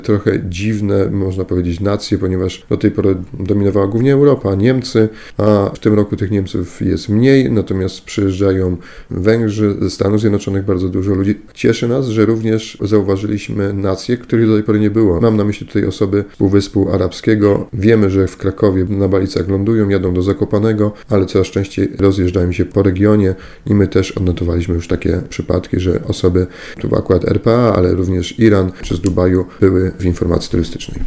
trochę dziwne, można powiedzieć, nacje, ponieważ do tej pory dominowała głównie Europa, Niemcy, a w tym roku tych Niemców jest mniej, natomiast przyjeżdżają Węgrzy, ze Stanów Zjednoczonych bardzo dużo ludzi. Cieszy nas, że również zauważyliśmy nacje, których do tej pory nie było. Mam na myśli tutaj osoby z Półwyspu Arabskiego. Wiemy, że w Krakowie na Balicach lądują, jadą do Zakopanego, ale coraz częściej rozjeżdżają się po regionie i my też odnotowaliśmy już takie przypadki, że osoby, tu akurat RPA, ale również Iran czy z Dubaju były w informacji turystycznej.